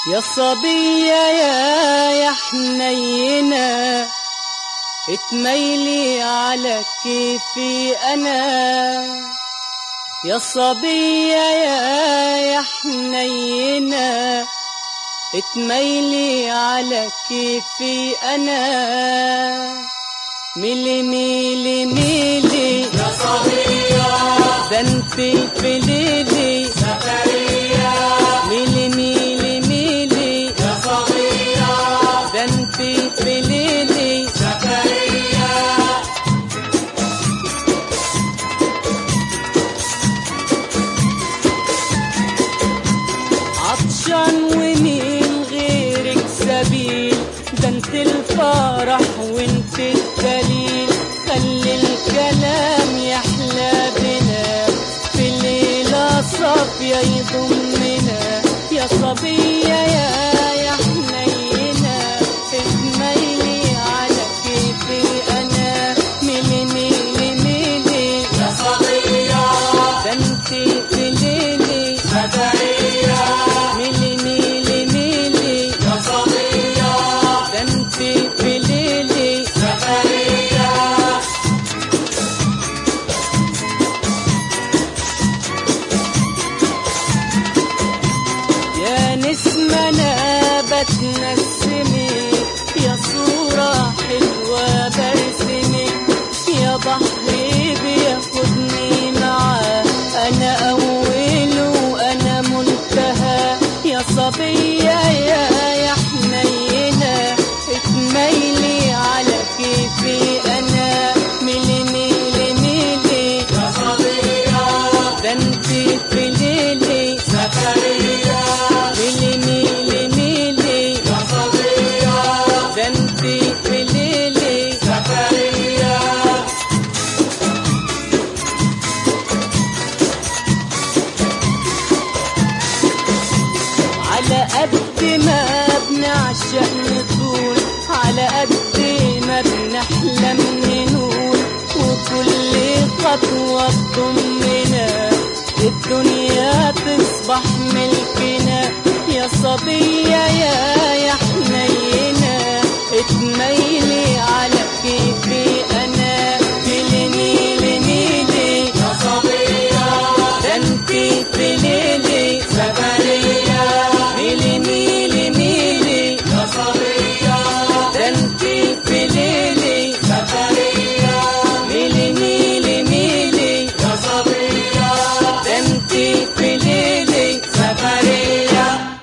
يا صبية يا حنينة اتميلي على كيفي أنا. يا صبية يا حنينة اتميلي على كيفي أنا. ميلي ميلي ميلي يا صبية ده انتي في ليلي سفرية. ميلي ميلي ميلي يا صبية ده انتي في ليلي سفرية. عطشان ومين غيرك سبيل، ده انت الفرح وانت الدليل. خلي الكلام يحلى بنا في ليلة صافية يضمنا. يا صبية يا حنينة اتميلي على كيفي أنا. ميلي ميلي ميلي يا صبية ده انت في ليلي سفرية. ميلي ميلي ميلي يا صبية ده انت في ليلي سفرية. يا نسمة أنا بتنسمك، يا صورة حلوة برسمك. يا بحري بياخدني معاه، أنا أول وأنا منتهى. يا صبية يا حنينة اتميلي على كيفي أنا. ميلي ميلي ميلي يا صبية ده انتي في ليلي سفرية. ميلي ميلي ميلي يا صبية ده انتي في ليلي سفرية. على قد ما بنعشق نطول، على قد ما بنحلم ننول. وكل خطوة تضمنا الدنيا تصبح ملكنا. يا صبية يا حنينة اتميلي على كيفي